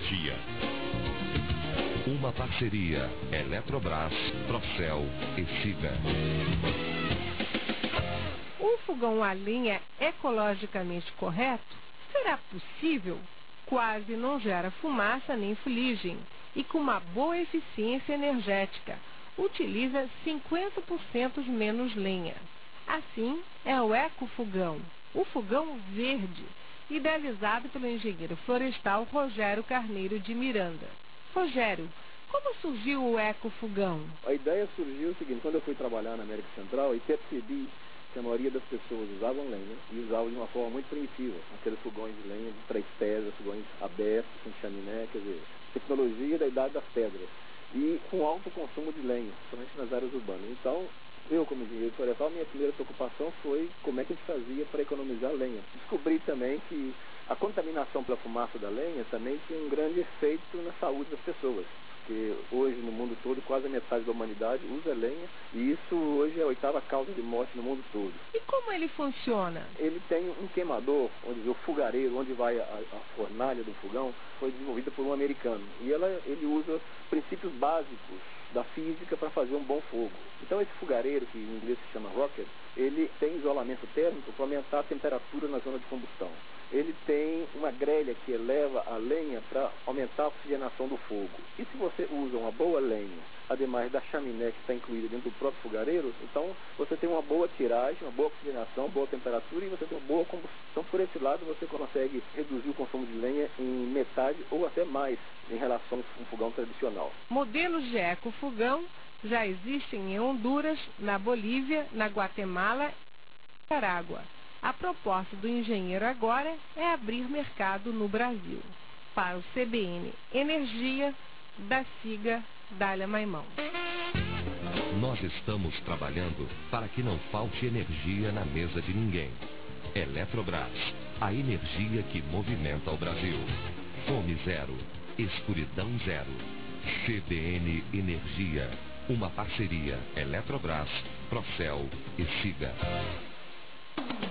Energia. Uma parceria Eletrobras, Procel e Siga. Um fogão a lenha ecologicamente correto será possível? Quase não gera fumaça nem fuligem e com uma boa eficiência energética. Utiliza 50% menos lenha. Assim é o ecofogão, o fogão verde, idealizado pelo engenheiro florestal Rogério Carneiro de Miranda. Rogério, como surgiu o ecofogão? A ideia surgiu o seguinte: quando eu fui trabalhar na América Central e percebi que a maioria das pessoas usavam lenha e usavam de uma forma muito primitiva, aqueles fogões de lenha de 3 pedras, fogões abertos, com chaminé, quer dizer, tecnologia da idade das pedras e com alto consumo de lenha, principalmente nas áreas urbanas. Então, eu, como engenheiro florestal, minha primeira preocupação foi como é que a gente fazia para economizar lenha. Descobri também que a contaminação pela fumaça da lenha também tinha um grande efeito na saúde das pessoas, porque hoje no mundo todo quase a metade da humanidade usa lenha e isso hoje é a 8ª causa de morte no mundo todo. E como ele funciona? Ele tem um queimador, onde o fogareiro, onde vai a fornalha do fogão, foi desenvolvida por um americano. E ele usa princípios básicos da física para fazer um bom fogo. Então esse fogareiro, que em inglês se chama rocket, ele tem isolamento térmico para aumentar a temperatura na zona de combustão. Ele tem uma grelha que eleva a lenha para aumentar a oxigenação do fogo. E se você usa uma boa lenha, ademais da chaminé que está incluída dentro do próprio fogareiro, então você tem uma boa tiragem, uma boa oxigenação, boa temperatura e você tem uma boa combustão. Então por esse lado você consegue reduzir o consumo de lenha em metade ou até mais em relação a um fogão tradicional. Modelos de ecofogão já existem em Honduras, na Bolívia, na Guatemala e na Nicarágua. A proposta do engenheiro agora é abrir mercado no Brasil. Para o CBN Energia, da Siga, Dália Maimão. Nós estamos trabalhando para que não falte energia na mesa de ninguém. Eletrobras, a energia que movimenta o Brasil. Fome zero, escuridão zero. CBN Energia, uma parceria Eletrobras, Procel e Siga.